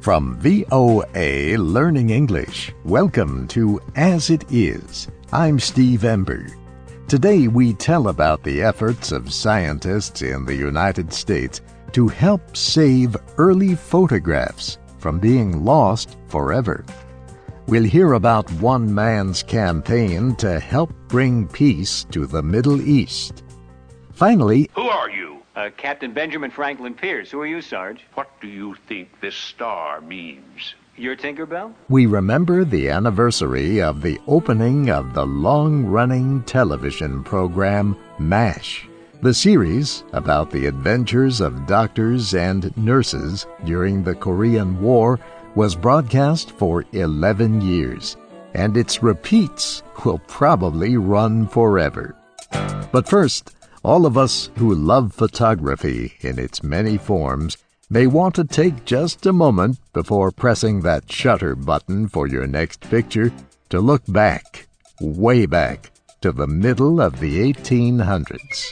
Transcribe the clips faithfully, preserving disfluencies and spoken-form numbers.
From V O A Learning English, welcome to As It Is. I'm Steve Ember. Today we tell about the efforts of scientists in the United States to help save early photographs from being lost forever. We'll hear about one man's campaign to help bring peace to the Middle East. Finally, Who are you? Uh, Captain Benjamin Franklin Pierce. Who are you, Sarge? What do you think this star means? You're Tinkerbell? we remember the anniversary of the opening of the long-running television program MASH, the series about the adventures of doctors and nurses during the Korean War was broadcast for eleven years, and its repeats will probably run forever. But first, all of us who love photography in its many forms may want to take just a moment before pressing that shutter button for your next picture to look back, way back, to the middle of the eighteen hundreds.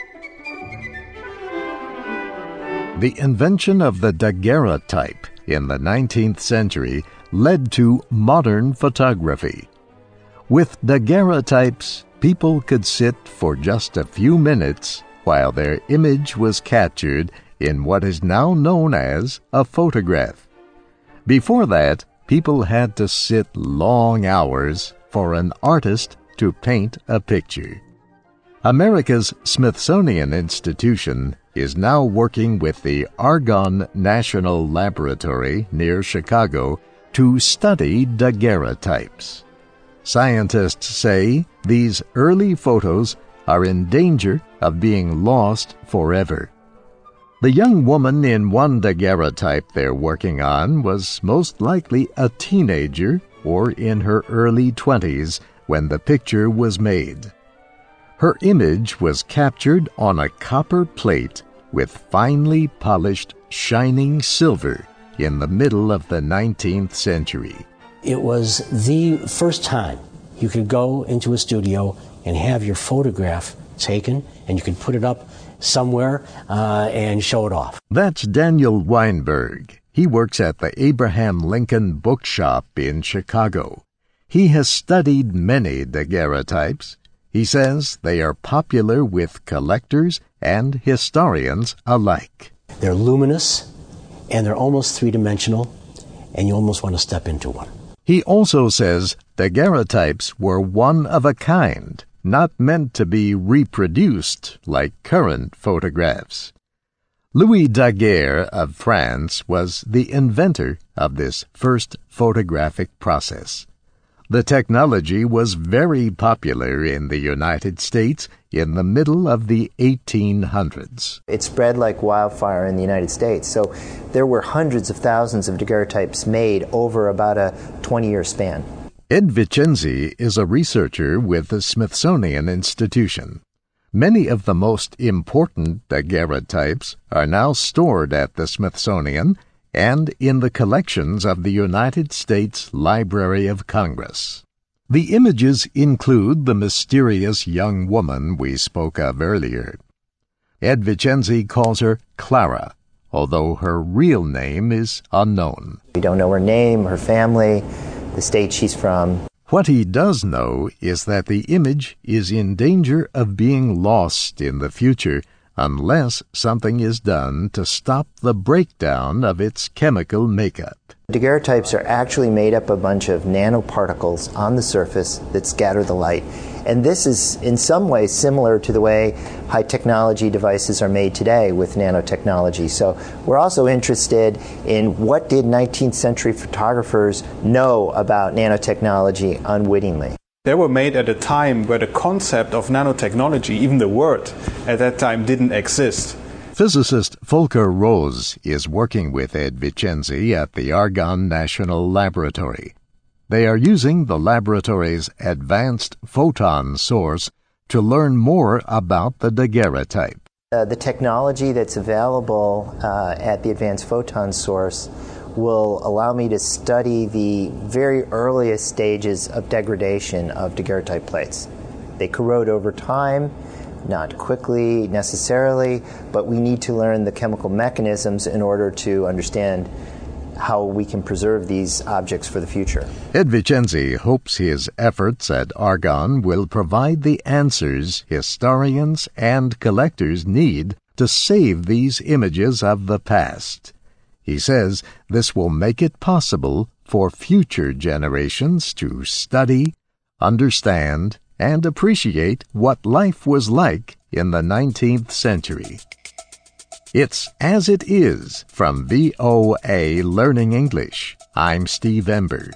The invention of the daguerreotype in the nineteenth century led to modern photography. With daguerreotypes, people could sit for just a few minutes while their image was captured in what is now known as a photograph. Before that, people had to sit long hours for an artist to paint a picture. America's Smithsonian Institution is now working with the Argonne National Laboratory near Chicago to study daguerreotypes. Scientists say these early photos are in danger of being lost forever. The young woman in one daguerreotype they're working on was most likely a teenager or in her early twenties when the picture was made. Her image was captured on a copper plate with finely polished, shining silver in the middle of the nineteenth century. It was the first time you could go into a studio and have your photograph taken, and you could put it up somewhere uh, and show it off. That's Daniel Weinberg. He works at the Abraham Lincoln Bookshop in Chicago. He has studied many daguerreotypes. He says they are popular with collectors and historians alike. They're luminous, and they're almost three-dimensional, and you almost want to step into one. He also says daguerreotypes were one of a kind, not meant to be reproduced like current photographs. Louis Daguerre of France was the inventor of this first photographic process. The technology was very popular in the United States in the middle of the eighteen hundreds. It spread like wildfire in the United States, so there were hundreds of thousands of daguerreotypes made over about a twenty-year span. Ed Vicenzi is a researcher with the Smithsonian Institution. Many of the most important daguerreotypes are now stored at the Smithsonian and in the collections of the United States Library of Congress. The images include the mysterious young woman we spoke of earlier. Ed Vicenzi calls her Clara, although her real name is unknown. We don't know her name, her family, the state she's from. What he does know is that the image is in danger of being lost in the future unless something is done to stop the breakdown of its chemical makeup. Daguerreotypes are actually made up of a bunch of nanoparticles on the surface that scatter the light. And this is in some ways similar to the way high technology devices are made today with nanotechnology. So we're also interested in what did nineteenth century photographers know about nanotechnology unwittingly. They were made at a time where the concept of nanotechnology, even the word, at that time didn't exist. Physicist Volker Rose is working with Ed Vicenzi at the Argonne National Laboratory. They are using the laboratory's advanced photon source to learn more about the daguerreotype. Uh, the technology that's available uh, at the Advanced Photon Source will allow me to study the very earliest stages of degradation of daguerreotype plates. They corrode over time, not quickly necessarily, but we need to learn the chemical mechanisms in order to understand how we can preserve these objects for the future. Ed Vicenzi hopes his efforts at Argonne will provide the answers historians and collectors need to save these images of the past. He says this will make it possible for future generations to study, understand, and appreciate what life was like in the nineteenth century. It's As It Is from V O A Learning English. I'm Steve Ember.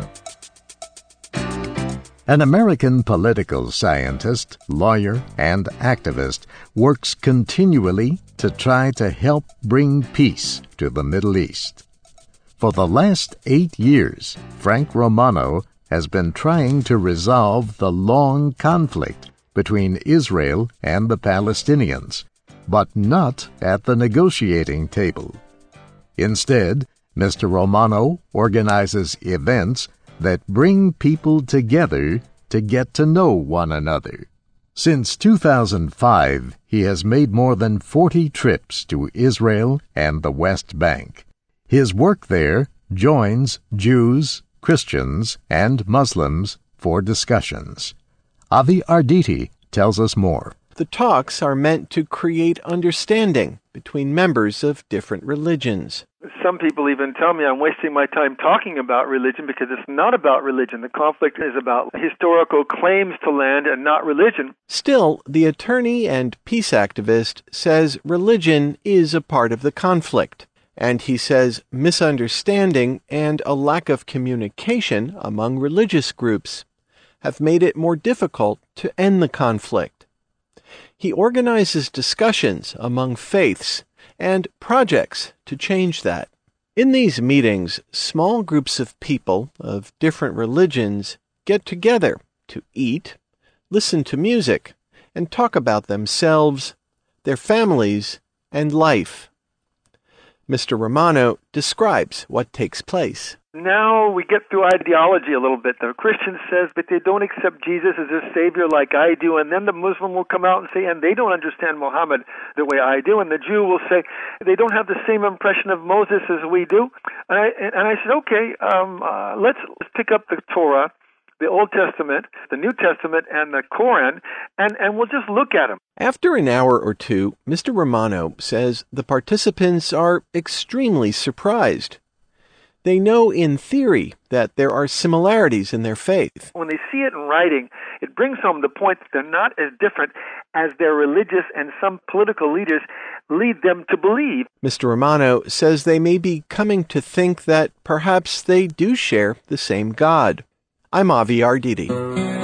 An American political scientist, lawyer, and activist works continually to try to help bring peace to the Middle East. For the last eight years, Frank Romano has been trying to resolve the long conflict between Israel and the Palestinians, but not at the negotiating table. Instead, Mister Romano organizes events that bring people together to get to know one another. Since two thousand five, he has made more than forty trips to Israel and the West Bank. His work there joins Jews, Christians, and Muslims for discussions. Avi Arditi tells us more. The talks are meant to create understanding between members of different religions. Some people even tell me I'm wasting my time talking about religion because it's not about religion. The conflict is about historical claims to land and not religion. Still, the attorney and peace activist says religion is a part of the conflict. And he says misunderstanding and a lack of communication among religious groups have made it more difficult to end the conflict. He organizes discussions among faiths and projects to change that. In these meetings, small groups of people of different religions get together to eat, listen to music, and talk about themselves, their families, and life. Mister Romano describes what takes place. Now we get through ideology a little bit. The Christian says, but they don't accept Jesus as their Savior like I do. And then the Muslim will come out and say, and they don't understand Muhammad the way I do. And the Jew will say, they don't have the same impression of Moses as we do. And I, and I said, okay, um, uh, let's, let's pick up the Torah, the Old Testament, the New Testament, and the Koran, and, and we'll just look at them. After an hour or two, Mister Romano says the participants are extremely surprised. They know in theory that there are similarities in their faith. When they see it in writing, it brings home the point that they're not as different as their religious and some political leaders lead them to believe. Mister Romano says they may be coming to think that perhaps they do share the same God. I'm Avi Arditi.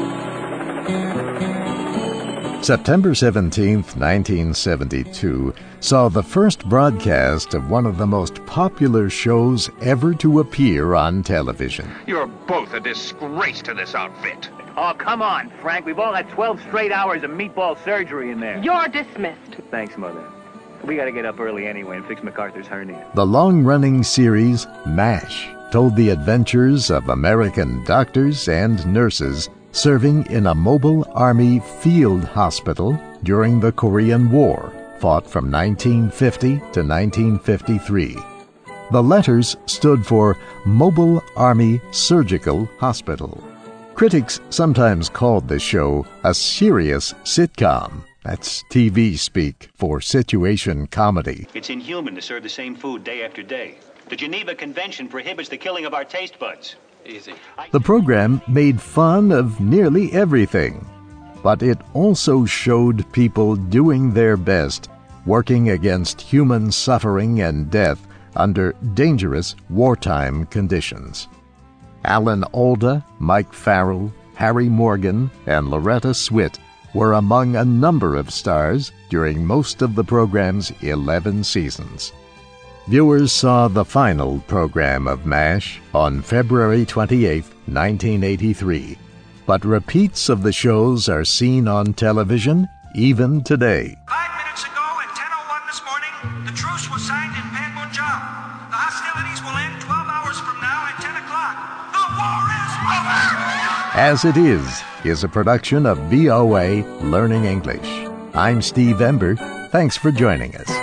September seventeenth, nineteen seventy-two, saw the first broadcast of one of the most popular shows ever to appear on television. You're both a disgrace to this outfit. Oh, come on, Frank. We've all had twelve straight hours of meatball surgery in there. You're dismissed. Thanks, Mother. We got to get up early anyway and fix MacArthur's hernia. The long-running series, MASH, told the adventures of American doctors and nurses serving in a mobile army field hospital during the Korean War, fought from nineteen fifty to nineteen fifty-three. The letters stood for Mobile Army Surgical Hospital. Critics sometimes called the show a serious sitcom. That's T V speak for situation comedy. It's inhuman to serve the same food day after day. The Geneva Convention prohibits the killing of our taste buds. Easy. The program made fun of nearly everything, but it also showed people doing their best, working against human suffering and death under dangerous wartime conditions. Alan Alda, Mike Farrell, Harry Morgan, and Loretta Swit were among a number of stars during most of the program's eleven seasons. Viewers saw the final program of MASH on February twenty-eighth, nineteen eighty-three, but repeats of the shows are seen on television even today. Five minutes ago at ten oh one this morning, the truce was signed in Panmunjom. The hostilities will end twelve hours from now at ten o'clock. The war is over! As It Is is a production of V O A Learning English. I'm Steve Ember. Thanks for joining us.